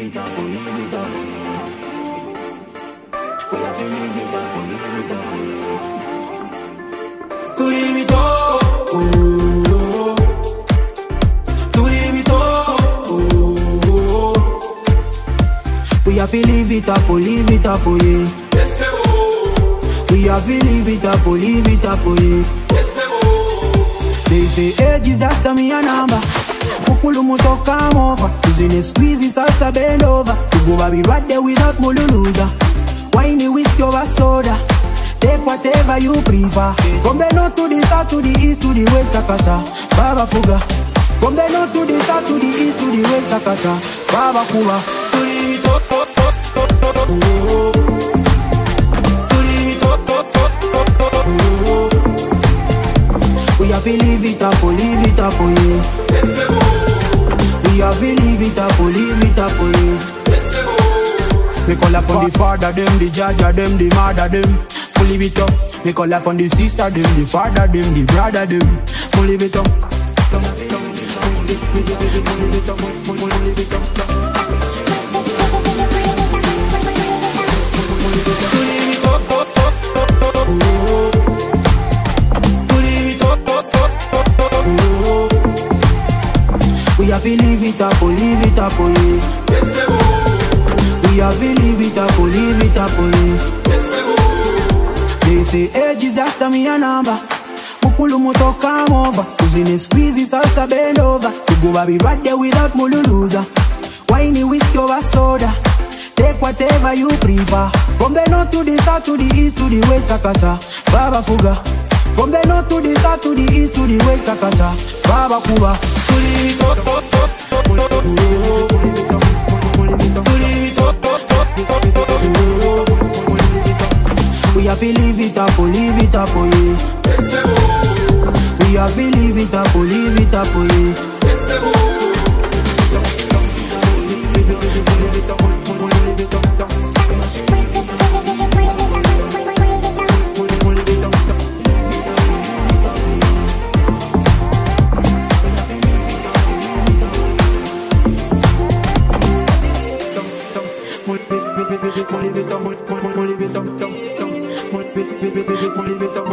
it up, leave it up. We have to leave it up, leave it up. To leave it up, oh. To leave it up, oh. We have to leave it up, leave it up, oh yeah. Yes, sir. We have to leave it up, leave it up, oh yeah. Yes, sir. They say age is just a me a number. Kukulu muto come over. Using a squeezy salsa bend over. You go baby right there without mululuza. Whiny whiskey over soda. Take whatever you prefer. From the north to the south to the east to the west, Kakasa, Baba Fuga. From the north to the south to the east to the west, Kakasa, Baba Kuba. To leave it up, up, up, up, up, up. To leave it up, up, up, up, up, up. We have to leave it up, leave it up, oh yeah. Yes, sir. We have to leave it up, leave it up, oh yeah. Yes, sir. Me call up on the father them, the judge them, the mother them. Leave it up. Me call up on the sister them, the father them, the brother them. Leave it up. We have to leave it up, leave it up, oh yeah. Yes, sir. We have to leave it up, leave it up, oh yeah. Yes, sir. They say age is just a me a number. Mukulu muto come over. Using a squeezy salsa bend over. You go baby right there without mululuza. Whiny whiskey over soda. Take whatever you prefer. From the north to the south to the east to the west, Kakasa, Baba Fuga. From the north to the south to the east to the west, Kakasa, Baba Kuba. To leave it up, up, up, up, up, up. To leave it up, up, up, up, up, up. We have to leave it up, leave it up, oh yeah. Yes, sir. We have to leave it up, leave it up, oh yeah. Yes, sir. Leave it up.